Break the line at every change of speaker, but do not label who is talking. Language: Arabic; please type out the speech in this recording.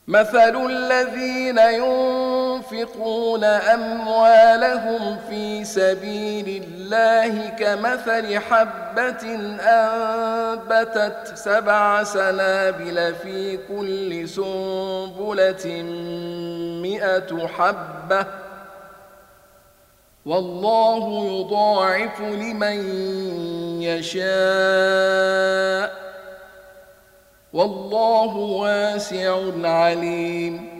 مثل الذين ينفقون أموالهم في سبيل الله كمثل حبة أنبتت 7 سنابل في كل سنبلة 100 حبة والله يضاعف لمن يشاء والله واسع عليم.